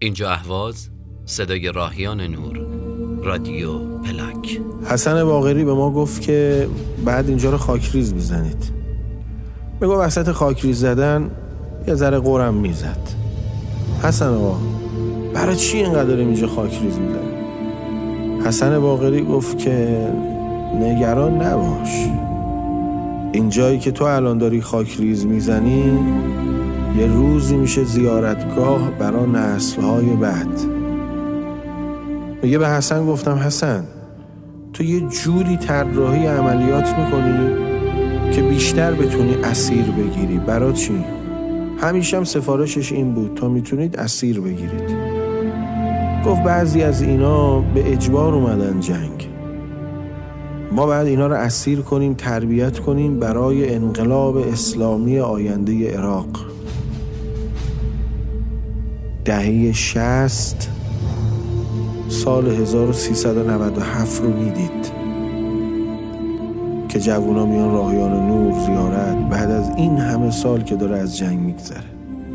اینجا اهواز، صدای راهیان نور، رادیو پلاک. حسن باقری به ما گفت که بعد اینجا رو خاکریز بزنید. میگو وسط خاکریز زدن یه ذره قرم میزد. حسن آقا برای چی اینقدر اینجا خاکریز میزنی؟ حسن باقری گفت که نگران نباش، این جایی که تو الان داری خاکریز میزنی یه روزی میشه زیارتگاه برای نسل‌های بعد. میگه به حسن گفتم حسن تو یه جوری طراحی عملیات میکنی که بیشتر بتونی اسیر بگیری. برای چی؟ همیشه هم سفارشش این بود تا میتونید اسیر بگیرید. گفت بعضی از اینا به اجبار اومدن جنگ، ما باید اینا رو اسیر کنیم، تربیت کنیم برای انقلاب اسلامی آینده عراق. دهه 60 سال 1397 رو میدید که جوونا میان راهیان نور زیارت بعد از این همه سال که داره از جنگ میگذره.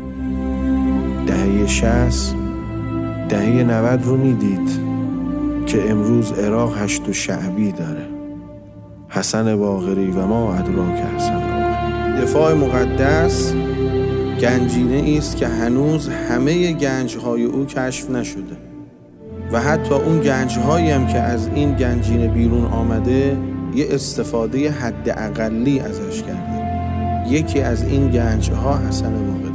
دهه 60 دهه 90 رو میدید که امروز عراق 8 شعبی داره. حسن باقری و ما ادراک حسن باقری. دفاع مقدس گنجینه است که هنوز همه گنج‌های او کشف نشده و حتی اون گنج‌هایی هم که از این گنجینه بیرون آمده یه استفاده حد اقلی ازش کرده. یکی از این گنج‌ها حسن باقری.